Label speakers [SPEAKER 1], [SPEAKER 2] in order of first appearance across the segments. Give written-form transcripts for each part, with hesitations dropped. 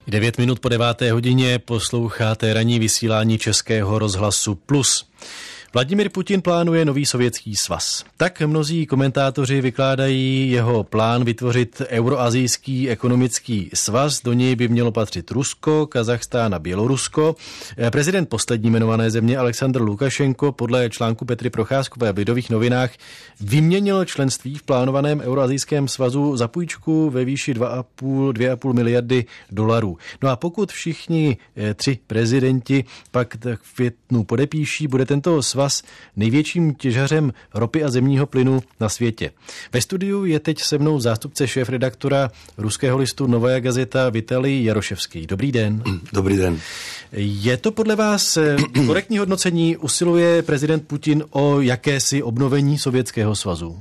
[SPEAKER 1] 9 minut po 9. hodině posloucháte ranní vysílání Českého rozhlasu Plus. Vladimir Putin plánuje nový sovětský svaz. Tak mnozí komentátoři vykládají jeho plán vytvořit euroazijský ekonomický svaz. Do něj by mělo patřit Rusko, Kazachstán a Bělorusko. Prezident poslední jmenované země Alexandr Lukašenko podle článku Petry Procházkové v Lidových novinách vyměnil členství v plánovaném euroazijském svazu za půjčku ve výši 2,5 miliardy dolarů. No a pokud všichni 3 prezidenti pak v květnu podepíší, bude tento svaz největším těžařem ropy a zemního plynu na světě. Ve studiu je teď se mnou zástupce šéfredaktora ruského listu Novaja Gazeta Vitalij Jaroševský. Dobrý den.
[SPEAKER 2] Dobrý den.
[SPEAKER 1] Je to podle vás korektní hodnocení? Usiluje prezident Putin o jakési obnovení Sovětského svazu?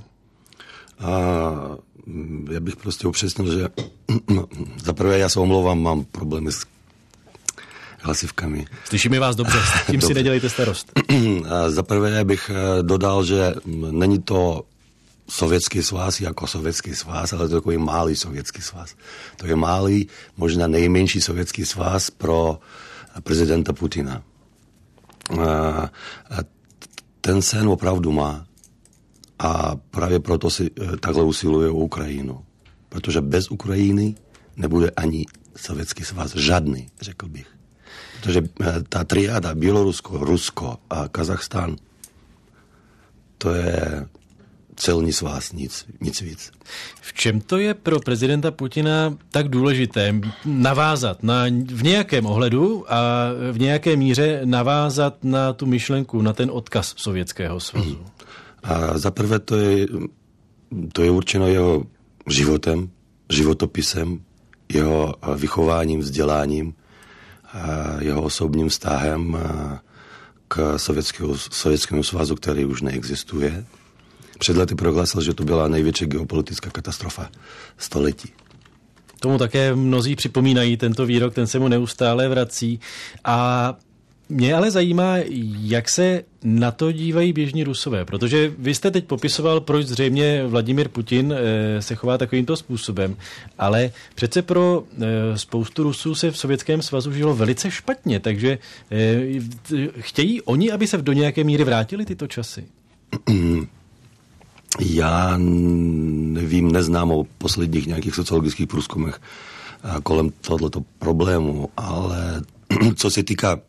[SPEAKER 2] Já bych prostě upřesnil, že zaprvé já se omlouvám, mám problémy s hlasivkami.
[SPEAKER 1] Slyšíme vás dobře, s tím si nedělejte starost.
[SPEAKER 2] Zaprvé bych dodal, že není to sovětský svaz jako sovětský svaz, ale to je takový malý sovětský svaz. To je malý, možná nejmenší sovětský svaz pro prezidenta Putina. Ten sen opravdu má a právě proto si takhle usiluje o Ukrajinu. Protože bez Ukrajiny nebude ani sovětský svaz, žádný, řekl bych. Protože ta triáda Bělorusko, Rusko a Kazachstán, to je celní svaz, nic víc.
[SPEAKER 1] V čem to je pro prezidenta Putina tak důležité navázat v nějakém ohledu a v nějaké míře navázat na tu myšlenku, na ten odkaz Sovětského svazu?
[SPEAKER 2] A zaprvé to je určeno jeho životem, životopisem, jeho vychováním, vzděláním, jeho osobním vztahem k Sovětskému svazu, který už neexistuje. Před lety prohlásil, že to byla největší geopolitická katastrofa století.
[SPEAKER 1] Tomu také mnozí připomínají tento výrok, ten se mu neustále vrací. A mě ale zajímá, jak se na to dívají běžní Rusové, protože vy jste teď popisoval, proč zřejmě Vladimir Putin se chová takovýmto způsobem, ale přece pro spoustu Rusů se v Sovětském svazu žilo velice špatně, takže chtějí oni, aby se do nějaké míry vrátily tyto časy?
[SPEAKER 2] Já nevím, neznám o posledních nějakých sociologických průzkumech kolem tohoto problému, ale co se týká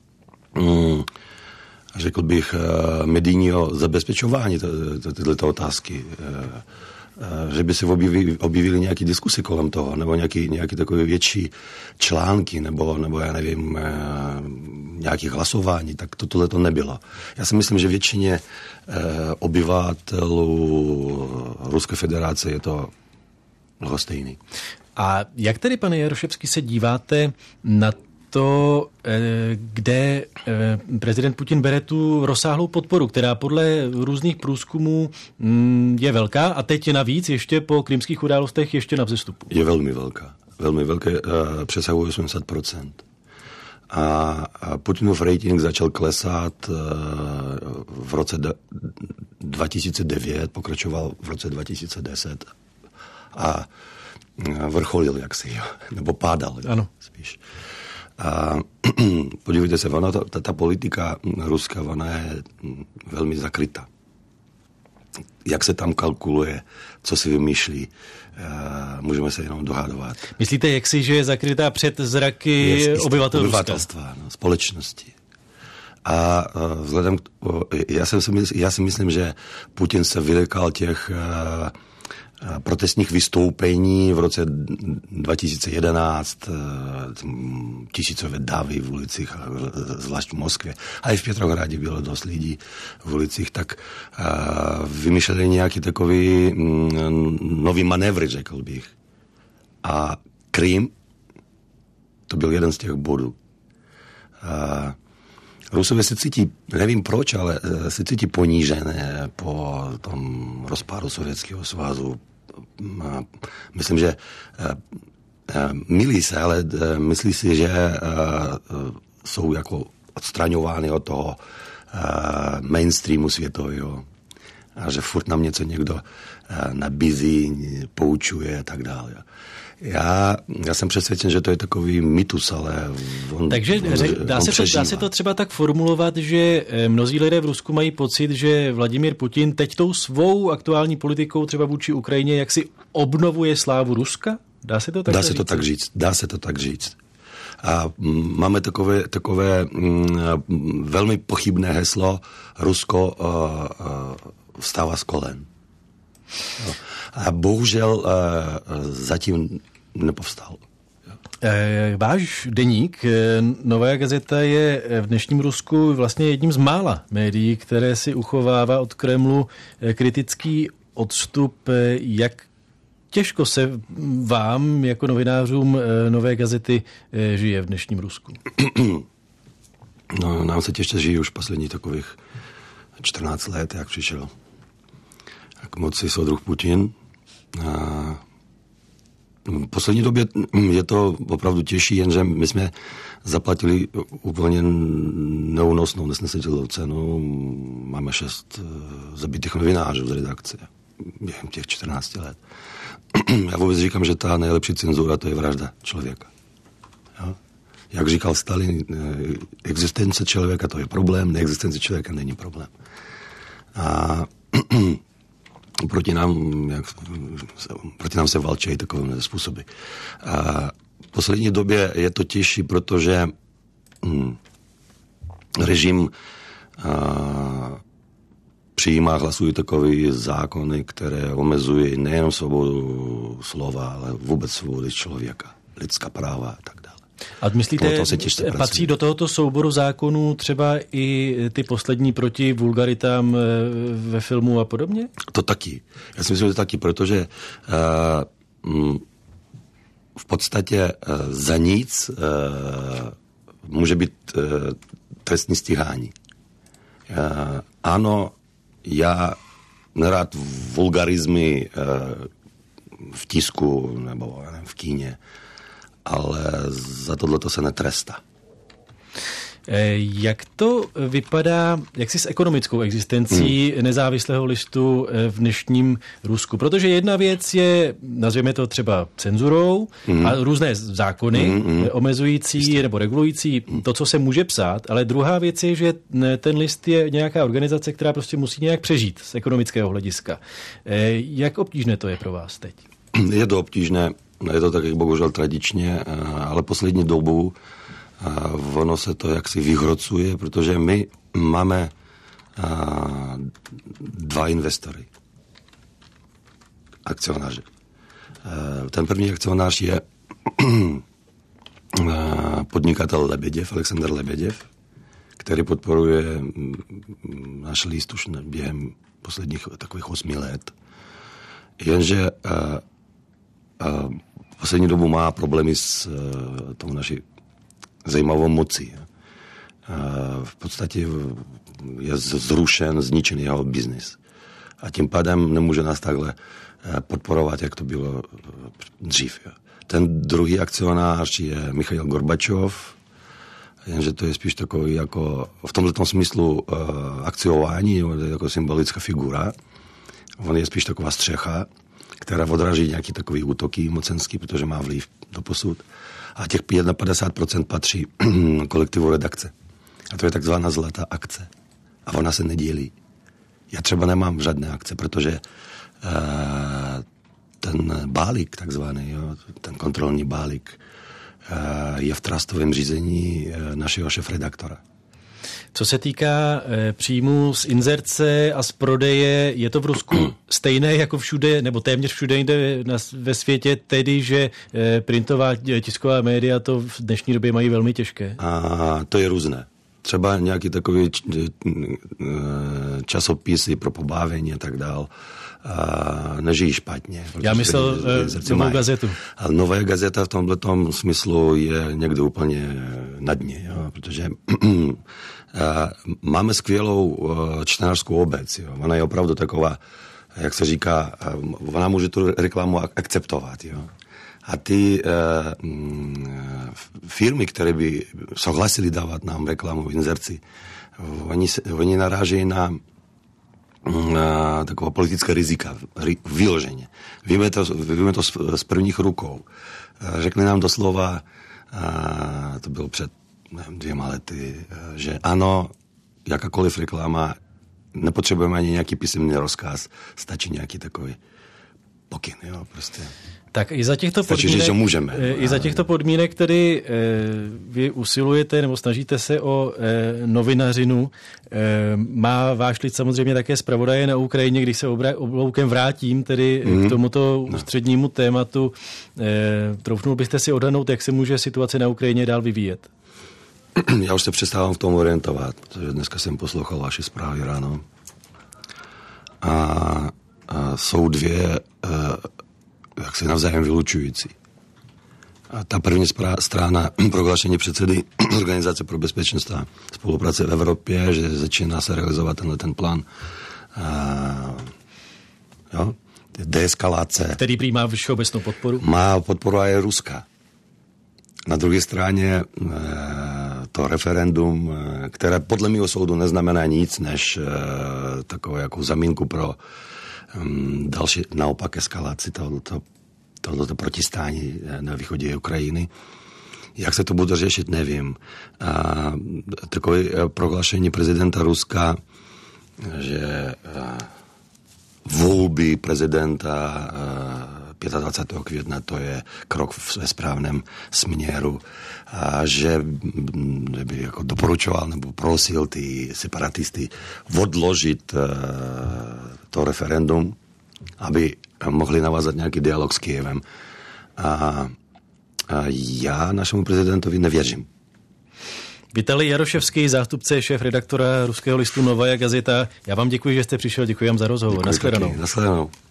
[SPEAKER 2] řekl bych medijního zabezpečování této otázky, že by se objevily nějaké diskusy kolem toho, nebo nějaké takové větší články, nebo já nevím, nějaké hlasování, tak tohle to nebylo. Já si myslím, že většině obyvatelů Ruské federace je to lhostejný.
[SPEAKER 1] A jak tedy, pane Jaroševský, se díváte na to, kde prezident Putin bere tu rozsáhlou podporu, která podle různých průzkumů je velká a teď navíc ještě po krymských událostech ještě na vzestupu?
[SPEAKER 2] Je velmi velká. Velmi velké, přesahuje 80%. A Putinův rating začal klesat v roce 2009, pokračoval v roce 2010 a vrcholil jaksi, nebo pádal.
[SPEAKER 1] Ano.
[SPEAKER 2] Spíš. A podívejte se, ta politika ruská, ona je velmi zakrytá. Jak se tam kalkuluje, co si vymýšlí, můžeme se jenom dohadovat.
[SPEAKER 1] Myslíte, že je zakrytá před zraky
[SPEAKER 2] obyvatelstva, společnosti. A vzhledem k já si myslím, že Putin se vylekal těch protestních vystoupení v roce 2011, tisícové davy v ulicích, zvlášť v Moskvě, a i v Petrohradě bylo dost lidí v ulicích, tak vymýšleli nějaký takový nový manévry, řekl bych. A Krym, to byl jeden z těch bodů. Rusové se cítí, nevím proč, ale se cítí ponížené po tom rozpádu Sovětského svazu. Myslím, že mylí se, ale myslí si, že jsou jako odstraňovány od toho mainstreamu světového a že furt nám něco někdo nabízí, poučuje a tak dále. Já jsem přesvědčen, že to je takový mýtus, ale
[SPEAKER 1] Takže dá se to třeba tak formulovat, že mnozí lidé v Rusku mají pocit, že Vladimír Putin teď tou svou aktuální politikou třeba vůči Ukrajině jaksi obnovuje slávu Ruska? Dá se to tak říct?
[SPEAKER 2] Dá se to tak říct. A máme takové velmi pochybné heslo Rusko vstává z kolen. A bohužel zatím nepovstal.
[SPEAKER 1] Váš deník Nová gazeta je v dnešním Rusku vlastně jedním z mála médií, které si uchovává od Kremlu kritický odstup. Jak těžko se vám jako novinářům Nové gazety žije v dnešním Rusku?
[SPEAKER 2] No, nám se těžce žije už poslední takových 14 let, jak přišel k moci soudruh Putin. A v poslední době je to opravdu těžší, jenže my jsme zaplatili úplně neúnosnou, nesnesitelnou cenu. Máme 6 zabitých novinářů z redakce během těch 14 let. Já vůbec říkám, že ta nejlepší cenzura to je vražda člověka. Jo? Jak říkal Stalin, existence člověka to je problém, neexistence člověka není problém. A proti nám se válčí takové způsoby. A v poslední době je to těžší, protože režim přijímá, hlasují takové zákony, které omezují nejen svobodu slova, ale vůbec svobodu člověka, lidská práva a tak dále.
[SPEAKER 1] A myslíte, patří do tohoto souboru zákonů třeba i ty poslední proti vulgaritám ve filmu a podobně?
[SPEAKER 2] To taky. Já si myslím, že taky, protože v podstatě za nic může být trestní stíhání. Ano, já nerád vulgarizmy v tisku nebo v kíně, ale za tohleto se netrestá.
[SPEAKER 1] Jak to vypadá, jak si s ekonomickou existencí nezávislého listu v dnešním Rusku? Protože jedna věc je, nazvěme to třeba cenzurou a různé zákony omezující nebo regulující to, co se může psát, ale druhá věc je, že ten list je nějaká organizace, která prostě musí nějak přežít z ekonomického hlediska. Jak obtížné to je pro vás teď?
[SPEAKER 2] Je to obtížné, je to tak, jak bohužel tradičně, ale poslední dobu ono se to jaksi vyhrocuje, protože my máme 2 investory, akcionáře. Ten první akcionář je podnikatel Lebeděv, Alexander Lebeděv, který podporuje náš list už během posledních takových 8 let. Jenže v poslední dobu má problémy s tou naší zajímavou mocí. V podstatě je zrušen, zničen jeho biznis. A tím pádem nemůže nás takhle podporovat, jak to bylo dřív. Ten druhý akcionář je Michail Gorbačov, jenže to je spíš takový jako v tomto smyslu akciování, jako symbolická figura. On je spíš taková střecha, která odráží nějaký takový útoky mocenský, protože má vliv doposud. A těch 51% patří kolektivu redakce. A to je takzvaná zlatá akce. A ona se nedělí. Já třeba nemám žádné akce, protože ten balík takzvaný, ten kontrolní balík, je v trustovém řízení našeho šéfredaktora.
[SPEAKER 1] Co se týká příjmů z inzerce a z prodeje, je to v Rusku stejné jako všude, nebo téměř všude jinde ve světě, tedy, že printová tisková média to v dnešní době mají velmi těžké?
[SPEAKER 2] A to je různé. Třeba nějaký takový časopisy pro pobavení a tak dál nežijí špatně.
[SPEAKER 1] Já myslel Novou gazetu.
[SPEAKER 2] A Nová gazeta v tomto smyslu je někde úplně na dně, jo, protože máme skvělou čtenářskou obec. Jo. Ona je opravdu taková, jak se říká, ona může tu reklamu akceptovat. Jo. A ty firmy, které by souhlasily dávat nám reklamu v inzerci, oni narážejí na takového politické rizika, vyloženě. Víme to z prvních rukou. Řekli nám doslova, to bylo před 2 lety, že ano, jakákoliv reklama, nepotřebujeme ani nějaký písemný rozkaz, stačí nějaký takový pokyn, jo, prostě.
[SPEAKER 1] Tak i za těchto podmínek,
[SPEAKER 2] říct, že můžeme.
[SPEAKER 1] I za těchto podmínek tedy vy usilujete nebo snažíte se o novinařinu. Má váš lid samozřejmě také zpravodaje na Ukrajině, když se obloukem vrátím tedy k tomuto ústřednímu tématu. Troufnul byste si odhadnout, jak se může situace na Ukrajině dál vyvíjet?
[SPEAKER 2] Já už se přestávám v tom orientovat, protože dneska jsem poslouchal vaše zprávy ráno. A jsou dvě jaksi navzájem vylučující. A ta první strana prohlášení předsedy Organizace pro bezpečnost a spolupráce v Evropě, že začíná se realizovat ten plán deeskalace.
[SPEAKER 1] Který prý má všeobecnou podporu?
[SPEAKER 2] Má podporu a je Ruska. Na druhé straně to referendum, které podle mého soudu neznamená nic, než takovou jako zamínku pro další naopak eskalaci tohoto protistání na východě Ukrajiny. Jak se to bude řešit, nevím. Takové prohlášení prezidenta Ruska, že volby prezidenta 25. května to je krok ve správném směru a že by jako doporučoval nebo prosil ty separatisty odložit to referendum, aby mohli navázat nějaký dialog s Kyjevem. A já našemu prezidentovi nevěřím.
[SPEAKER 1] Vitalij Jaroševský, zástupce šéf-redaktora ruského listu Novaja Gazeta. Já vám děkuji, že jste přišel, děkuji vám za rozhovor. Naschledanou.
[SPEAKER 2] Naschledanou.